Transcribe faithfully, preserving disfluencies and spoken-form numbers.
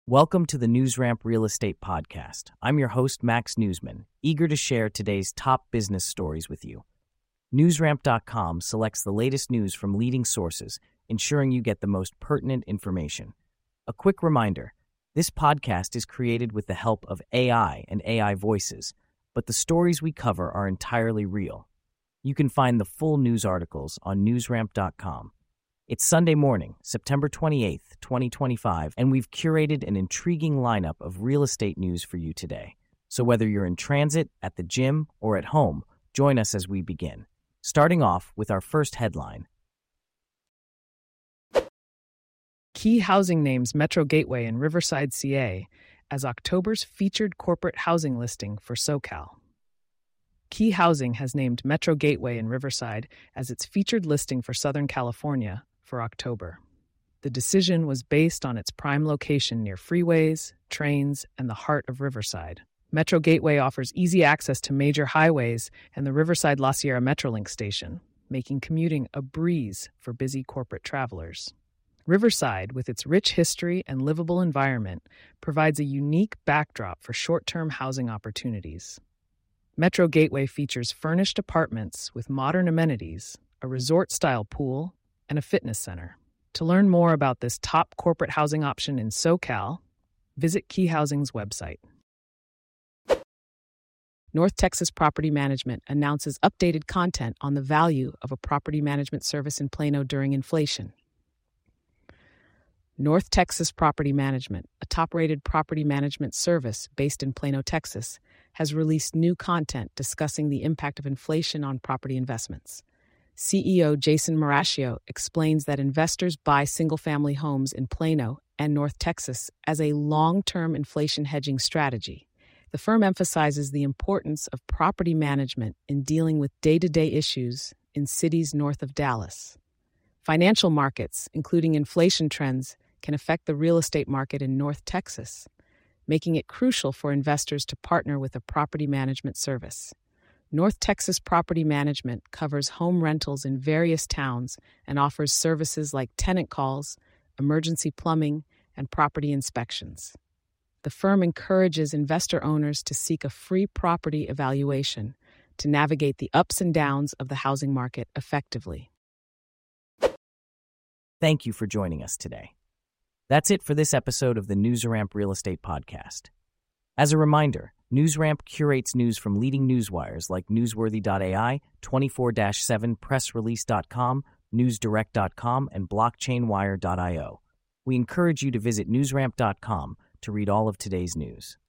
Welcome to the NewsRamp Real Estate Podcast. I'm your host, Max Newsman, eager to share today's top business stories with you. NewsRamp dot com selects the latest news from leading sources, ensuring you get the most pertinent information. A quick reminder, this podcast is created with the help of A I and A I voices, but the stories we cover are entirely real. You can find the full news articles on NewsRamp dot com. It's Sunday morning, September twenty-eighth, twenty twenty-five, and we've curated an intriguing lineup of real estate news for you today. So whether you're in transit, at the gym, or at home, join us as we begin. Starting off with our first headline. Key Housing names Metro Gateway in Riverside, C A as October's featured corporate housing listing for SoCal. Key Housing has named Metro Gateway in Riverside as its featured listing for Southern California for October. The decision was based on its prime location near freeways, trains, and the heart of Riverside. Metro Gateway offers easy access to major highways and the Riverside La Sierra Metrolink station, making commuting a breeze for busy corporate travelers. Riverside, with its rich history and livable environment, provides a unique backdrop for short-term housing opportunities. Metro Gateway features furnished apartments with modern amenities, a resort-style pool, and a fitness center. To learn more about this top corporate housing option in SoCal, visit Key Housing's website. North Texas Property Management announces updated content on the value of a property management service in Plano during inflation. North Texas Property Management, a top-rated property management service based in Plano, Texas, has released new content discussing the impact of inflation on property investments. C E O Jason Maracchio explains that investors buy single-family homes in Plano and North Texas as a long-term inflation hedging strategy. The firm emphasizes the importance of property management in dealing with day-to-day issues in cities north of Dallas. Financial markets, including inflation trends, can affect the real estate market in North Texas, making it crucial for investors to partner with a property management service. North Texas Property Management covers home rentals in various towns and offers services like tenant calls, emergency plumbing, and property inspections. The firm encourages investor owners to seek a free property evaluation to navigate the ups and downs of the housing market effectively. Thank you for joining us today. That's it for this episode of the NewsRamp Real Estate Podcast. As a reminder, NewsRamp curates news from leading newswires like Newsworthy dot A I, twenty-four seven Press Release dot com, News Direct dot com, and Blockchain Wire dot io. We encourage you to visit NewsRamp dot com to read all of today's news.